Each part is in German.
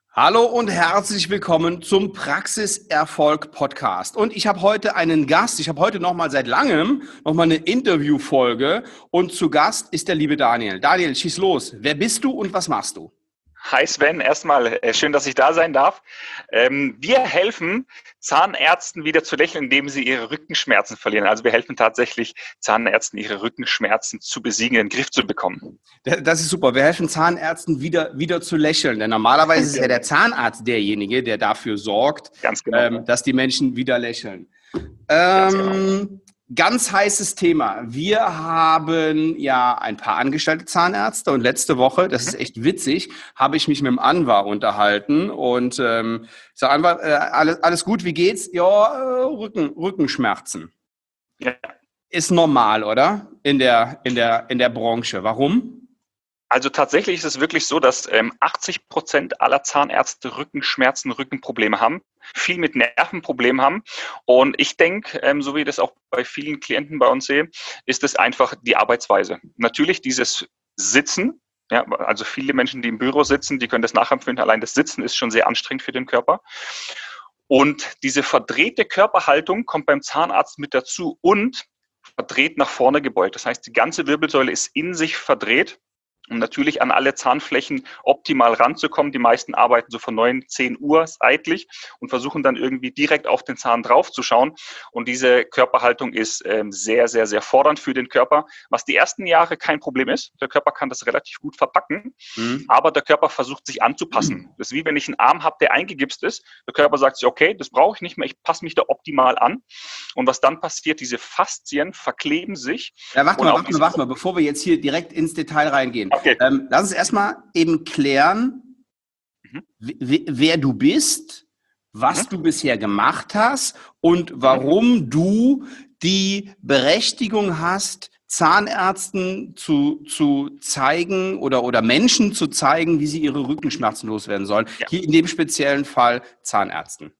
Hallo und herzlich willkommen zum Praxiserfolg Podcast. Und ich habe heute einen Gast. Ich habe heute nochmal seit langem nochmal eine Interviewfolge. Und zu Gast ist der liebe Daniel. Daniel, schieß los. Wer bist du und was machst du? Hi Sven, erstmal schön, dass ich da sein darf. Wir helfen Zahnärzten wieder zu lächeln, indem sie ihre Rückenschmerzen verlieren. Also wir helfen tatsächlich Zahnärzten, ihre Rückenschmerzen zu besiegen, in den Griff zu bekommen. Das ist super. Wir helfen Zahnärzten wieder zu lächeln. Denn normalerweise ist ja der Zahnarzt derjenige, der dafür sorgt, Ganz genau. dass die Menschen wieder lächeln. Ganz genau. Ganz heißes Thema. Wir haben ja ein paar angestellte Zahnärzte und letzte Woche, das ist echt witzig, habe ich mich mit dem Anwar unterhalten und ich sage Anwar, alles gut, wie geht's? Ja, Rückenschmerzen. Ja. Ist normal, oder? In der Branche. Warum? Also tatsächlich ist es wirklich so, dass 80% aller Zahnärzte Rückenschmerzen, Rückenprobleme haben, viel mit Nervenproblemen haben. Und ich denke, so wie ich das auch bei vielen Klienten bei uns sehe, ist es einfach die Arbeitsweise. Natürlich dieses Sitzen. Ja, also viele Menschen, die im Büro sitzen, die können das nachempfinden. Allein das Sitzen ist schon sehr anstrengend für den Körper. Und diese verdrehte Körperhaltung kommt beim Zahnarzt mit dazu und verdreht nach vorne gebeugt. Das heißt, die ganze Wirbelsäule ist in sich verdreht, um natürlich an alle Zahnflächen optimal ranzukommen. Die meisten arbeiten so von 9, 10 Uhr seitlich und versuchen dann irgendwie direkt auf den Zahn draufzuschauen. Und diese Körperhaltung ist sehr, sehr, sehr fordernd für den Körper, was die ersten Jahre kein Problem ist. Der Körper kann das relativ gut verpacken, aber der Körper versucht sich anzupassen. Das ist wie wenn ich einen Arm habe, der eingegipst ist. Der Körper sagt sich, okay, das brauche ich nicht mehr, ich passe mich da optimal an. Und was dann passiert, diese Faszien verkleben sich. Ja, warte mal, bevor wir jetzt hier direkt ins Detail reingehen. Okay. Lass uns erstmal eben klären, wer du bist, was du bisher gemacht hast und warum du die Berechtigung hast, Zahnärzten zu zeigen oder Menschen zu zeigen, wie sie ihre Rückenschmerzen loswerden sollen. Ja. Hier in dem speziellen Fall Zahnärzten.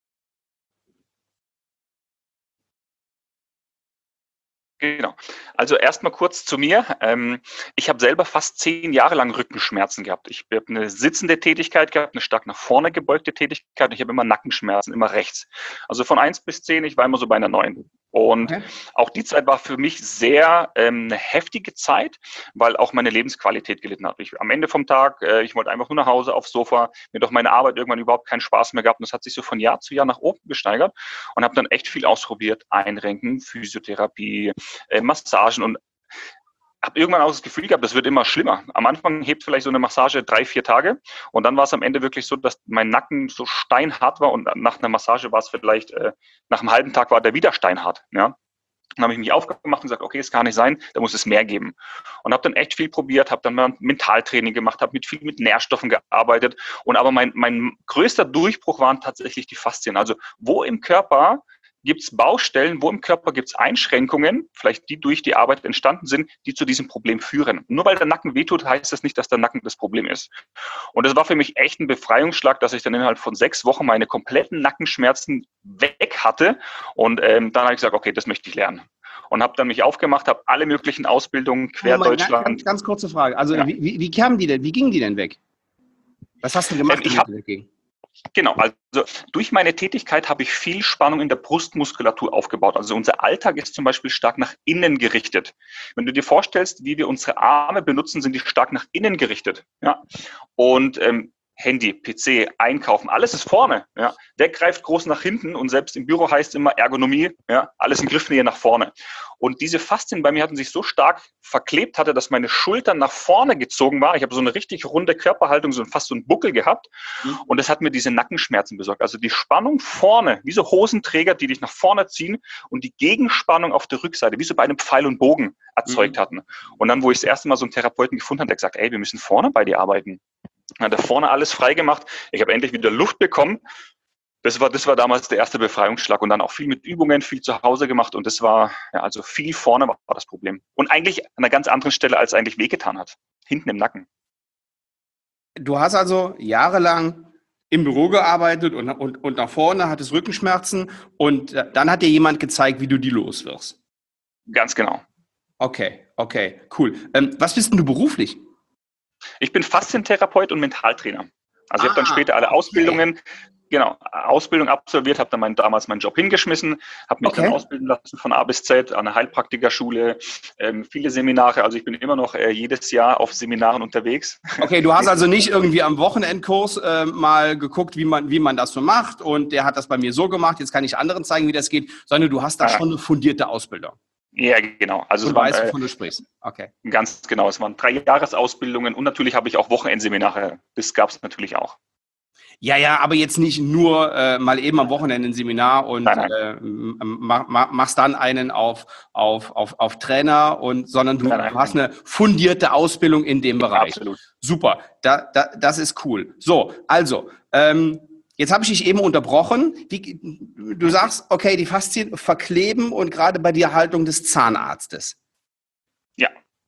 Genau. Also erstmal kurz zu mir. Ich habe selber fast 10 Jahre lang Rückenschmerzen gehabt. Ich habe eine sitzende Tätigkeit gehabt, eine stark nach vorne gebeugte Tätigkeit und ich habe immer Nackenschmerzen, immer rechts. Also von 1 bis 10, ich war immer so bei einer 9. Und auch die Zeit war für mich sehr eine heftige Zeit, weil auch meine Lebensqualität gelitten hat. Am Ende vom Tag, ich wollte einfach nur nach Hause aufs Sofa, mir doch meine Arbeit irgendwann überhaupt keinen Spaß mehr gehabt. Und das hat sich so von Jahr zu Jahr nach oben gesteigert und habe dann echt viel ausprobiert. Einrenken, Physiotherapie, Massagen und habe irgendwann auch das Gefühl gehabt, das wird immer schlimmer. Am Anfang hebt vielleicht so eine Massage 3, 4 Tage und dann war es am Ende wirklich so, dass mein Nacken so steinhart war und nach einer Massage war es vielleicht, nach einem halben Tag war der wieder steinhart. Ja? Dann habe ich mich aufgemacht und gesagt, okay, es kann nicht sein, da muss es mehr geben. Und habe dann echt viel probiert, habe dann mal Mentaltraining gemacht, habe viel mit Nährstoffen gearbeitet. Und aber mein größter Durchbruch waren tatsächlich die Faszien. Also wo im Körper gibt es Baustellen, wo im Körper gibt es Einschränkungen, vielleicht die durch die Arbeit entstanden sind, die zu diesem Problem führen. Nur weil der Nacken wehtut, heißt das nicht, dass der Nacken das Problem ist. Und das war für mich echt ein Befreiungsschlag, dass ich dann innerhalb von 6 Wochen meine kompletten Nackenschmerzen weg hatte. Und dann habe ich gesagt, okay, das möchte ich lernen. Und habe dann mich aufgemacht, habe alle möglichen Ausbildungen quer Deutschland. Ganz kurze Frage. Also ja. Wie kamen die denn? Wie gingen die denn weg? Was hast du gemacht? Genau, also durch meine Tätigkeit habe ich viel Spannung in der Brustmuskulatur aufgebaut. Also unser Alltag ist zum Beispiel stark nach innen gerichtet. Wenn du dir vorstellst, wie wir unsere Arme benutzen, sind die stark nach innen gerichtet. Ja? Und Handy, PC, Einkaufen, alles ist vorne. Ja. Der greift groß nach hinten und selbst im Büro heißt immer Ergonomie, ja, alles in Griffnähe nach vorne. Und diese Faszien bei mir hatten sich so stark verklebt hatte, dass meine Schultern nach vorne gezogen waren. Ich habe so eine richtig runde Körperhaltung, fast so einen Buckel gehabt. Und das hat mir diese Nackenschmerzen besorgt. Also die Spannung vorne, wie so Hosenträger, die dich nach vorne ziehen und die Gegenspannung auf der Rückseite, wie so bei einem Pfeil und Bogen erzeugt hatten. Und dann, wo ich das erste Mal so einen Therapeuten gefunden habe, der gesagt, ey, wir müssen vorne bei dir arbeiten. Hat er vorne alles freigemacht. Ich habe endlich wieder Luft bekommen. Das war damals der erste Befreiungsschlag und dann auch viel mit Übungen, viel zu Hause gemacht und das war, ja, also viel vorne war das Problem. Und eigentlich an einer ganz anderen Stelle, als eigentlich wehgetan hat. Hinten im Nacken. Du hast also jahrelang im Büro gearbeitet und nach vorne hattest Rückenschmerzen und dann hat dir jemand gezeigt, wie du die los wirst. Ganz genau. Okay, cool. Was bist denn du beruflich? Ich bin Faszientherapeut und Mentaltrainer. Also ich habe dann später alle Ausbildungen, genau, Ausbildung absolviert, habe dann damals meinen Job hingeschmissen, habe mich dann ausbilden lassen von A bis Z an der Heilpraktikerschule, viele Seminare, also ich bin immer noch jedes Jahr auf Seminaren unterwegs. Okay, du hast also nicht irgendwie am Wochenendkurs mal geguckt, wie man das so macht und der hat das bei mir so gemacht, jetzt kann ich anderen zeigen, wie das geht, sondern du hast da schon eine fundierte Ausbildung. Ja, genau. Also du weißt, wovon du sprichst. Okay. Ganz genau, es waren 3 Jahresausbildungen und natürlich habe ich auch Wochenendseminare, das gab es natürlich auch. Ja, aber jetzt nicht nur mal eben am Wochenende ein Seminar und machst dann einen auf Trainer, sondern du hast eine fundierte Ausbildung in dem Bereich. Absolut. Super, das ist cool. So, also, jetzt habe ich dich eben unterbrochen. Du sagst, okay, die Faszien verkleben und gerade bei der Haltung des Zahnarztes. Ja.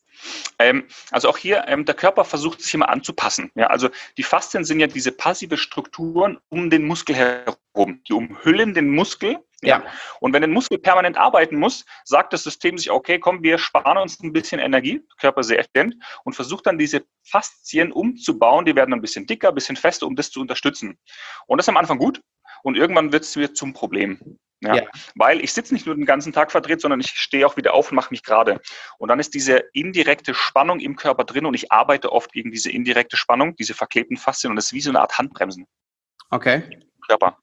Also auch hier, der Körper versucht sich immer anzupassen. Ja, also die Faszien sind ja diese passive Strukturen um den Muskel herum. Die umhüllen den Muskel. Ja. Und wenn der Muskel permanent arbeiten muss, sagt das System sich, okay, komm, wir sparen uns ein bisschen Energie, Körper sehr effizient, und versucht dann diese Faszien umzubauen. Die werden ein bisschen dicker, ein bisschen fester, um das zu unterstützen. Und das ist am Anfang gut und irgendwann wird es wieder zum Problem. Ja. Weil ich sitze nicht nur den ganzen Tag verdreht, sondern ich stehe auch wieder auf und mache mich gerade. Und dann ist diese indirekte Spannung im Körper drin und ich arbeite oft gegen diese indirekte Spannung, diese verklebten Faszien, und das ist wie so eine Art Handbremsen. Okay. Im Körper.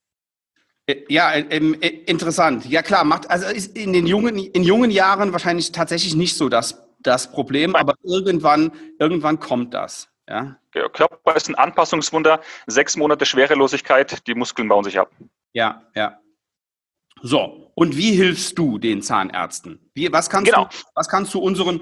Ja, interessant. Ja klar, also ist in jungen Jahren wahrscheinlich tatsächlich nicht so das Problem, aber irgendwann kommt das. Ja? Der Körper ist ein Anpassungswunder, 6 Monate Schwerelosigkeit, die Muskeln bauen sich ab. Ja. So, und wie hilfst du den Zahnärzten? Was kannst du unseren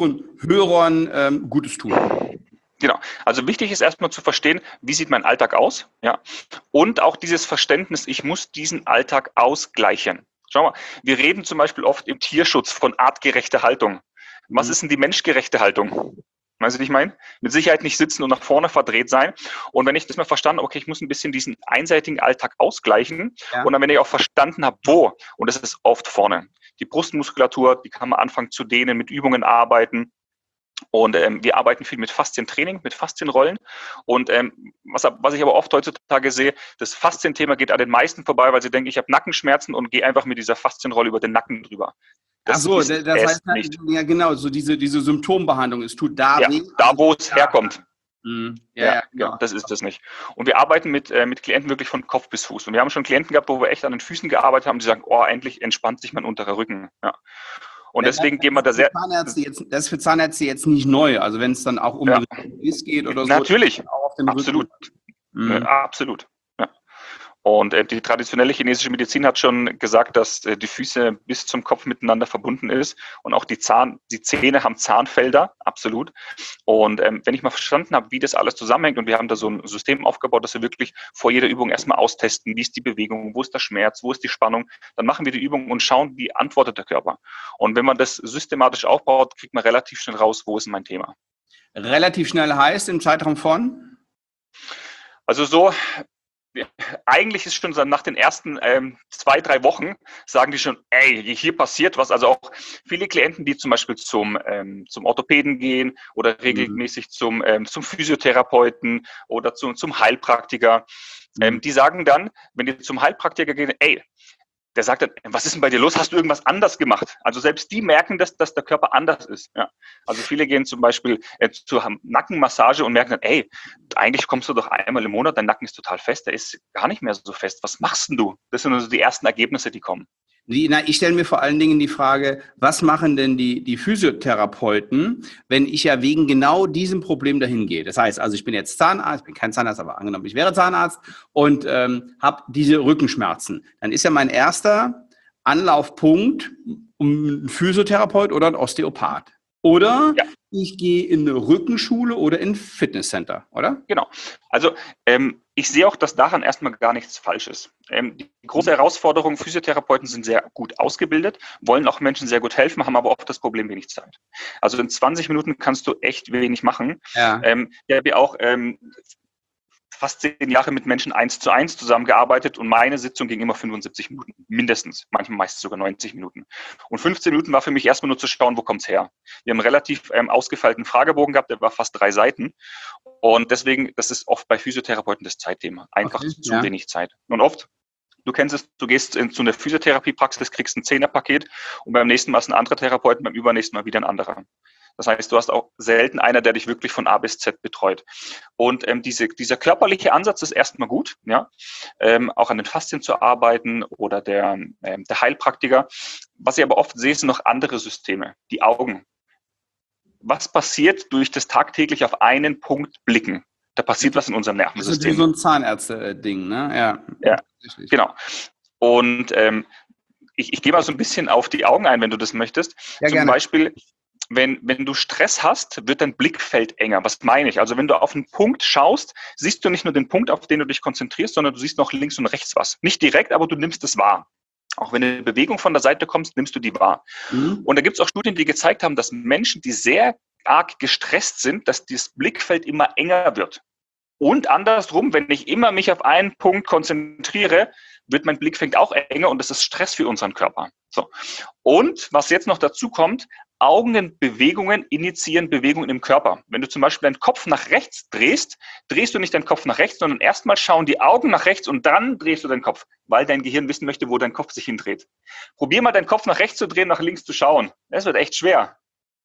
Hörern Gutes tun? Genau. Also wichtig ist erstmal zu verstehen, wie sieht mein Alltag aus? Ja. Und auch dieses Verständnis, ich muss diesen Alltag ausgleichen. Schau mal, wir reden zum Beispiel oft im Tierschutz von artgerechter Haltung. Was ist denn die menschgerechte Haltung? Weißt du, was ich meine? Mit Sicherheit nicht sitzen und nach vorne verdreht sein. Und wenn ich das mal verstanden habe, okay, ich muss ein bisschen diesen einseitigen Alltag ausgleichen. Ja. Und dann, wenn ich auch verstanden habe, wo, und das ist oft vorne. Die Brustmuskulatur, die kann man anfangen zu dehnen, mit Übungen arbeiten. Und wir arbeiten viel mit Faszientraining, mit Faszienrollen. Und was ich aber oft heutzutage sehe, das Faszienthema geht an den meisten vorbei, weil sie denken, ich habe Nackenschmerzen und gehe einfach mit dieser Faszienrolle über den Nacken drüber. Das heißt nicht. Ja genau, so diese Symptombehandlung, es tut da weh. Da, wo es herkommt. Genau. Das ist das nicht. Und wir arbeiten mit Klienten wirklich von Kopf bis Fuß. Und wir haben schon Klienten gehabt, wo wir echt an den Füßen gearbeitet haben, die sagen, oh, endlich entspannt sich mein unterer Rücken. Ja. Und deswegen gehen wir da sehr... Das ist für Zahnärzte jetzt nicht neu, also wenn es dann auch um den Riss geht oder so. Natürlich, absolut. Absolut. Ja. Und die traditionelle chinesische Medizin hat schon gesagt, dass die Füße bis zum Kopf miteinander verbunden ist und auch die Zähne haben Zahnfelder, absolut. Und wenn ich mal verstanden habe, wie das alles zusammenhängt, und wir haben da so ein System aufgebaut, dass wir wirklich vor jeder Übung erstmal austesten, wie ist die Bewegung, wo ist der Schmerz, wo ist die Spannung, dann machen wir die Übung und schauen, wie antwortet der Körper. Und wenn man das systematisch aufbaut, kriegt man relativ schnell raus, wo ist mein Thema. Relativ schnell heißt im Zeitraum von? Also so... Eigentlich ist schon nach den ersten 2-3 Wochen, sagen die schon, ey, hier passiert was. Also auch viele Klienten, die zum Beispiel zum Orthopäden gehen oder regelmäßig zum Physiotherapeuten oder zum Heilpraktiker, die sagen dann, wenn die zum Heilpraktiker gehen, ey, der sagt dann, was ist denn bei dir los? Hast du irgendwas anders gemacht? Also selbst die merken, dass der Körper anders ist. Ja. Also viele gehen zum Beispiel zur Nackenmassage und merken dann, ey, eigentlich kommst du doch einmal im Monat, dein Nacken ist total fest, der ist gar nicht mehr so fest. Was machst denn du? Das sind also die ersten Ergebnisse, die kommen. Ich stelle mir vor allen Dingen die Frage, was machen denn die Physiotherapeuten, wenn ich ja wegen genau diesem Problem dahin gehe? Das heißt, also ich bin jetzt Zahnarzt, ich bin kein Zahnarzt, aber angenommen, ich wäre Zahnarzt und habe diese Rückenschmerzen. Dann ist ja mein erster Anlaufpunkt ein Physiotherapeut oder ein Osteopath. Oder ich gehe in eine Rückenschule oder in ein Fitnesscenter, oder? Genau. Also ich sehe auch, dass daran erstmal gar nichts falsch ist. Die große Herausforderung, Physiotherapeuten sind sehr gut ausgebildet, wollen auch Menschen sehr gut helfen, haben aber oft das Problem wenig Zeit. Also in 20 Minuten kannst du echt wenig machen. Ja. Ich habe ja auch fast 10 Jahre mit Menschen 1:1 zusammengearbeitet und meine Sitzung ging immer 75 Minuten, mindestens, manchmal meistens sogar 90 Minuten. Und 15 Minuten war für mich erstmal nur zu schauen, wo kommt's her. Wir haben einen relativ ausgefeilten Fragebogen gehabt, der war fast 3 Seiten. Und deswegen, das ist oft bei Physiotherapeuten das Zeitthema. Einfach zu wenig Zeit. Und oft, du kennst es, du gehst zu einer Physiotherapiepraxis, kriegst ein 10er-Paket und beim nächsten Mal ist ein anderer Therapeut, beim übernächsten Mal wieder ein anderer. Das heißt, du hast auch selten einer, der dich wirklich von A bis Z betreut. Und dieser körperliche Ansatz ist erstmal gut, ja, auch an den Faszien zu arbeiten oder der Heilpraktiker. Was ich aber oft sehe, sind noch andere Systeme, die Augen. Was passiert durch das tagtäglich auf einen Punkt blicken? Da passiert was in unserem Nervensystem. Das ist so ein Zahnärzte-Ding, ne? Ja, genau. Und ich gehe mal so ein bisschen auf die Augen ein, wenn du das möchtest. Ja, Zum gerne. Beispiel, wenn du Stress hast, wird dein Blickfeld enger. Was meine ich? Also wenn du auf einen Punkt schaust, siehst du nicht nur den Punkt, auf den du dich konzentrierst, sondern du siehst noch links und rechts was. Nicht direkt, aber du nimmst es wahr. Auch wenn eine Bewegung von der Seite kommt, nimmst du die wahr. Mhm. Und da gibt es auch Studien, die gezeigt haben, dass Menschen, die sehr arg gestresst sind, dass das Blickfeld immer enger wird. Und andersrum, wenn ich immer mich auf einen Punkt konzentriere, wird mein Blickfeld auch enger und das ist Stress für unseren Körper. So. Und was jetzt noch dazu kommt, Augenbewegungen initiieren Bewegungen im Körper. Wenn du zum Beispiel deinen Kopf nach rechts drehst, drehst du nicht deinen Kopf nach rechts, sondern erstmal schauen die Augen nach rechts und dann drehst du deinen Kopf, weil dein Gehirn wissen möchte, wo dein Kopf sich hindreht. Probier mal deinen Kopf nach rechts zu drehen, nach links zu schauen. Das wird echt schwer.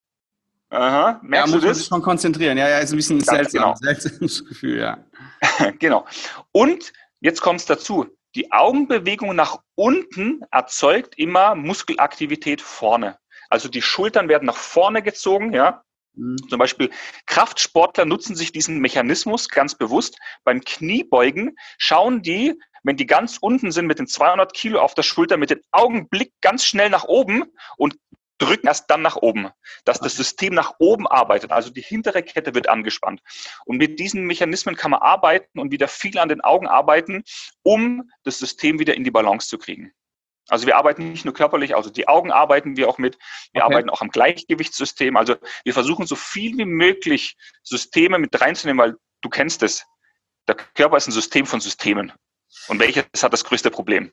Aha, merkst du das? Muss man sich schon konzentrieren. Ja, ist ein bisschen seltsam. Genau. Seltsames Gefühl, ja. Genau. Und jetzt kommt es dazu. Die Augenbewegung nach unten erzeugt immer Muskelaktivität vorne. Also die Schultern werden nach vorne gezogen, ja. Zum Beispiel Kraftsportler nutzen sich diesen Mechanismus ganz bewusst. Beim Kniebeugen schauen die, wenn die ganz unten sind mit den 200 Kilo auf der Schulter, mit dem Augenblick ganz schnell nach oben und drücken erst dann nach oben, dass das System nach oben arbeitet. Also die hintere Kette wird angespannt. Und mit diesen Mechanismen kann man arbeiten und wieder viel an den Augen arbeiten, um das System wieder in die Balance zu kriegen. Also wir arbeiten nicht nur körperlich, also die Augen arbeiten wir auch mit. Wir arbeiten auch am Gleichgewichtssystem. Also wir versuchen so viel wie möglich Systeme mit reinzunehmen, weil du kennst es. Der Körper ist ein System von Systemen. Und welches hat das größte Problem?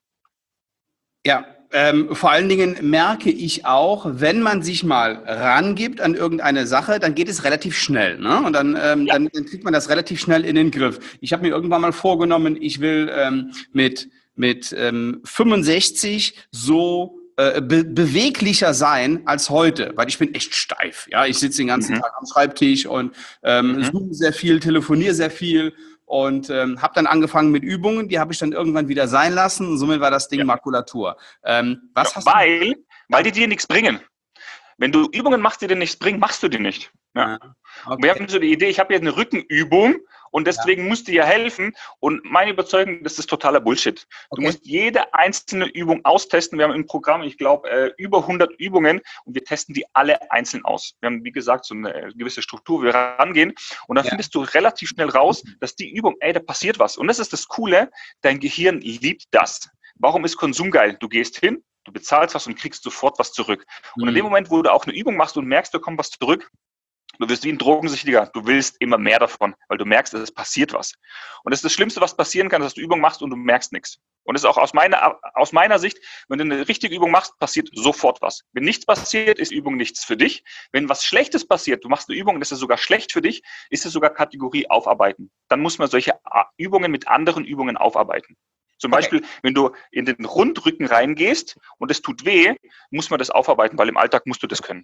Ja, vor allen Dingen merke ich auch, wenn man sich mal rangibt an irgendeine Sache, dann geht es relativ schnell, ne? Und dann kriegt man das relativ schnell in den Griff. Ich habe mir irgendwann mal vorgenommen, ich will mit 65 so beweglicher sein als heute, weil ich bin echt steif. Ja, ich sitze den ganzen Tag am Schreibtisch und zoome sehr viel, telefoniere sehr viel. Und habe dann angefangen mit Übungen, die habe ich dann irgendwann wieder sein lassen. Und somit war das Ding Makulatur. Weil die dir nichts bringen. Wenn du Übungen machst, die dir nichts bringen, machst du die nicht. Ja. Okay. Wir haben so die Idee, ich habe jetzt eine Rückenübung und deswegen muss die ja helfen. Und meine Überzeugung, das ist totaler Bullshit. Du musst jede einzelne Übung austesten. Wir haben im Programm, ich glaube, über 100 Übungen und wir testen die alle einzeln aus. Wir haben, wie gesagt, so eine gewisse Struktur, wo wir rangehen und dann findest du relativ schnell raus, dass die Übung, da passiert was. Und das ist das Coole, dein Gehirn liebt das. Warum ist Konsum geil? Du gehst hin, du bezahlst was und kriegst sofort was zurück. Und in dem Moment, wo du auch eine Übung machst und merkst, da kommt was zurück, du wirst wie ein Drogensüchtiger, du willst immer mehr davon, weil du merkst, es passiert was. Und das ist das Schlimmste, was passieren kann, dass du Übung machst und du merkst nichts. Und das ist auch aus meiner Sicht, wenn du eine richtige Übung machst, passiert sofort was. Wenn nichts passiert, ist Übung nichts für dich. Wenn was Schlechtes passiert, du machst eine Übung, das ist sogar schlecht für dich, ist es sogar Kategorie aufarbeiten. Dann muss man solche Übungen mit anderen Übungen aufarbeiten. Zum Beispiel, wenn du in den Rundrücken reingehst und es tut weh, muss man das aufarbeiten, weil im Alltag musst du das können.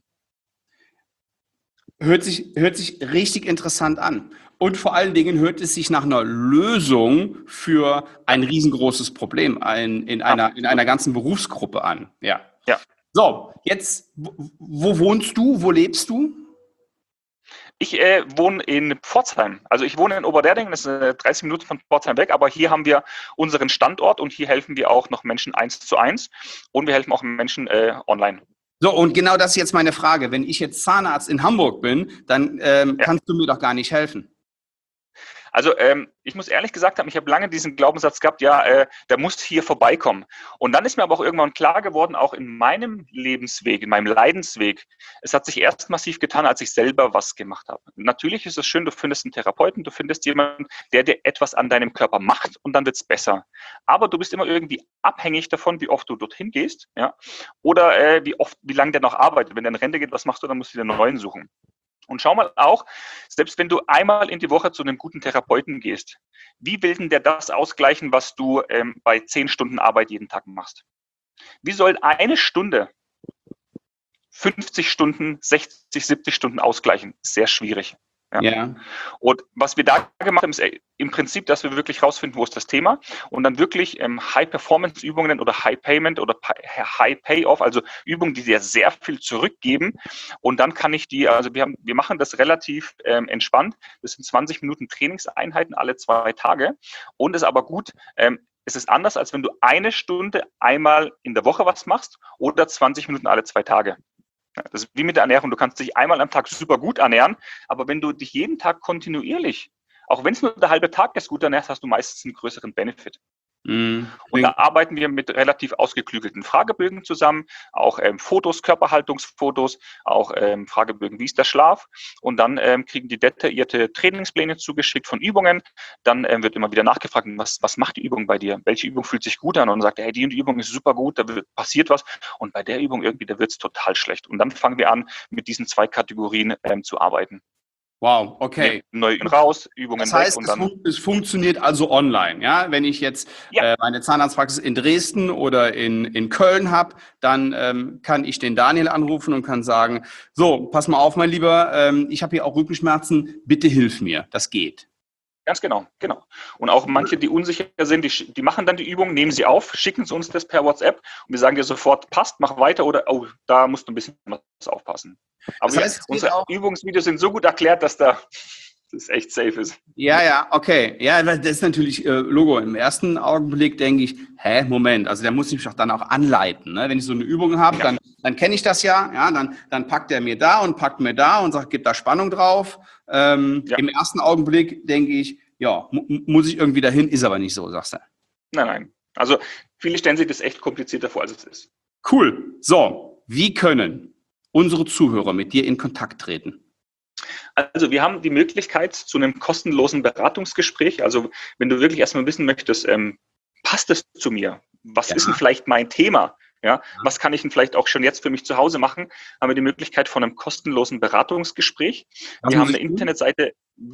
Hört sich richtig interessant an. Und vor allen Dingen hört es sich nach einer Lösung für ein riesengroßes Problem in einer ganzen Berufsgruppe an. Ja. So, jetzt, wo wohnst du? Wo lebst du? Ich wohne in Pforzheim. Also ich wohne in Oberderdingen, das ist 30 Minuten von Pforzheim weg, aber hier haben wir unseren Standort und hier helfen wir auch noch Menschen 1:1 und wir helfen auch Menschen online. So, und genau das ist jetzt meine Frage. Wenn ich jetzt Zahnarzt in Hamburg bin, dann kannst du mir doch gar nicht helfen. Also ich muss ehrlich gesagt haben, ich habe lange diesen Glaubenssatz gehabt, der muss hier vorbeikommen. Und dann ist mir aber auch irgendwann klar geworden, auch in meinem Lebensweg, in meinem Leidensweg, es hat sich erst massiv getan, als ich selber was gemacht habe. Natürlich ist es schön, du findest einen Therapeuten, du findest jemanden, der dir etwas an deinem Körper macht und dann wird es besser. Aber du bist immer irgendwie abhängig davon, wie oft du dorthin gehst, ja, oder wie lange der noch arbeitet. Wenn der in Rente geht, was machst du, dann musst du dir einen neuen suchen. Und schau mal auch, selbst wenn du einmal in die Woche zu einem guten Therapeuten gehst, wie will denn der das ausgleichen, was du bei 10 Stunden Arbeit jeden Tag machst? Wie soll eine Stunde 50 Stunden, 60, 70 Stunden ausgleichen? Sehr schwierig. Ja. Ja. Und was wir da gemacht haben, ist im Prinzip, dass wir wirklich rausfinden, wo ist das Thema und dann wirklich High-Performance-Übungen oder High-Payment oder High-Payoff, also Übungen, die dir sehr viel zurückgeben. Und dann kann ich also wir machen das relativ entspannt. Das sind 20 Minuten Trainingseinheiten alle 2 Tage und ist aber gut. Es ist anders, als wenn du eine Stunde einmal in der Woche was machst oder 20 Minuten alle 2 Tage. Das ist wie mit der Ernährung. Du kannst dich einmal am Tag super gut ernähren, aber wenn du dich jeden Tag kontinuierlich, auch wenn es nur der halbe Tag ist, gut ernährst, hast du meistens einen größeren Benefit. Und da arbeiten wir mit relativ ausgeklügelten Fragebögen zusammen, auch Fotos, Körperhaltungsfotos, auch Fragebögen, wie ist der Schlaf? Und dann kriegen die detaillierte Trainingspläne zugeschickt von Übungen. Dann wird immer wieder nachgefragt, was macht die Übung bei dir? Welche Übung fühlt sich gut an? Und dann sagt er, hey, die Übung ist super gut, passiert was. Und bei der Übung irgendwie, da wird es total schlecht. Und dann fangen wir an, mit diesen 2 Kategorien zu arbeiten. Wow, okay. Neue raus, Übungen das heißt, weg und dann. Es funktioniert also online. Ja? Wenn ich jetzt meine Zahnarztpraxis in Dresden oder in Köln habe, dann kann ich den Daniel anrufen und kann sagen, so, pass mal auf, mein Lieber, ich habe hier auch Rückenschmerzen, bitte hilf mir, das geht. Ganz genau. Und auch manche, die unsicher sind, die machen dann die Übung, nehmen sie auf, schicken sie uns das per WhatsApp und wir sagen dir sofort, passt, mach weiter oder, oh, da musst du ein bisschen was aufpassen. Aber das heißt, unsere Übungsvideos sind so gut erklärt, dass das echt safe ist. Ja, okay. Ja, das ist natürlich Logo. Im ersten Augenblick denke ich, Moment, also der muss mich doch dann auch anleiten. Ne? Wenn ich so eine Übung habe, dann kenne ich das ja, dann packt er mir da und packt mir da und sagt, gib da Spannung drauf. Im ersten Augenblick denke ich, muss ich irgendwie dahin, ist aber nicht so, sagst du. Nein. Also viele stellen sich das echt komplizierter vor, als es ist. Cool. So, wie können unsere Zuhörer mit dir in Kontakt treten? Also wir haben die Möglichkeit zu einem kostenlosen Beratungsgespräch. Also wenn du wirklich erstmal wissen möchtest, passt es zu mir? Was ist denn vielleicht mein Thema? Ja, was kann ich denn vielleicht auch schon jetzt für mich zu Hause machen? Haben wir die Möglichkeit von einem kostenlosen Beratungsgespräch. Wir haben eine Internetseite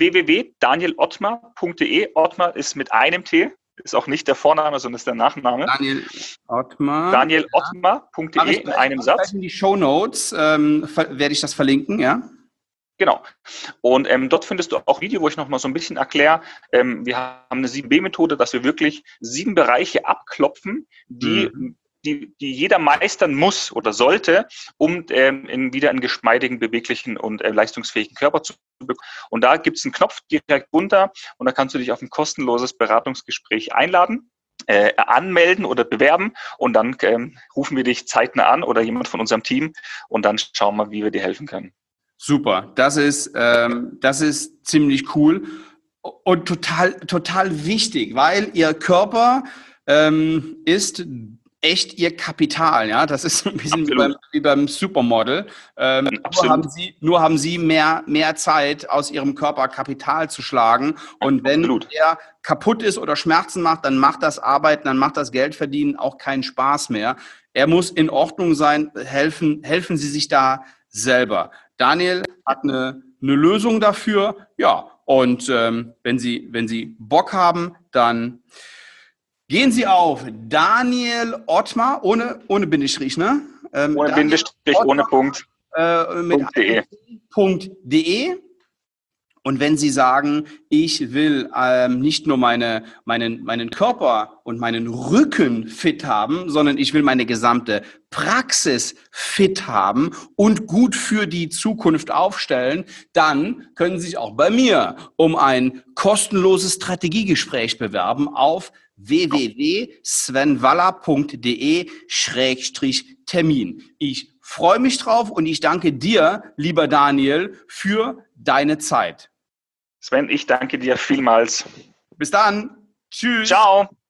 www.danielottmar.de. Ottmar ist mit einem T. Ist auch nicht der Vorname, sondern ist der Nachname. Daniel Ottmar. danielottmar.de in einem Satz. In die Shownotes werde ich das verlinken, ja? Genau. Und dort findest du auch Video, wo ich nochmal so ein bisschen erkläre. Wir haben eine 7B-Methode, dass wir wirklich 7 Bereiche abklopfen, die jeder meistern muss oder sollte, um wieder einen geschmeidigen, beweglichen und leistungsfähigen Körper zu bekommen. Und da gibt es einen Knopf direkt runter und da kannst du dich auf ein kostenloses Beratungsgespräch einladen. Anmelden oder bewerben und dann rufen wir dich zeitnah an oder jemand von unserem Team und dann schauen wir, wie wir dir helfen können. Super, das ist ziemlich cool und total wichtig, weil Ihr Körper ist echt Ihr Kapital, ja. Das ist ein bisschen wie beim Supermodel. Nur haben Sie mehr Zeit, aus Ihrem Körper Kapital zu schlagen. Und wenn der kaputt ist oder Schmerzen macht, dann macht das Arbeiten, dann macht das Geldverdienen auch keinen Spaß mehr. Er muss in Ordnung sein. Helfen Sie sich da selber. Daniel hat eine Lösung dafür. Ja, und wenn Sie Bock haben, dann gehen Sie auf Daniel Ottmar, ohne Bindestrich, ne? Ohne Bindestrich, ohne Punkt. .de. Und wenn Sie sagen, ich will nicht nur meinen Körper und meinen Rücken fit haben, sondern ich will meine gesamte Praxis fit haben und gut für die Zukunft aufstellen, dann können Sie sich auch bei mir um ein kostenloses Strategiegespräch bewerben auf www.svenwaller.de/Termin. Ich freue mich drauf und ich danke dir, lieber Daniel, für deine Zeit. Sven, ich danke dir vielmals. Bis dann. Tschüss. Ciao.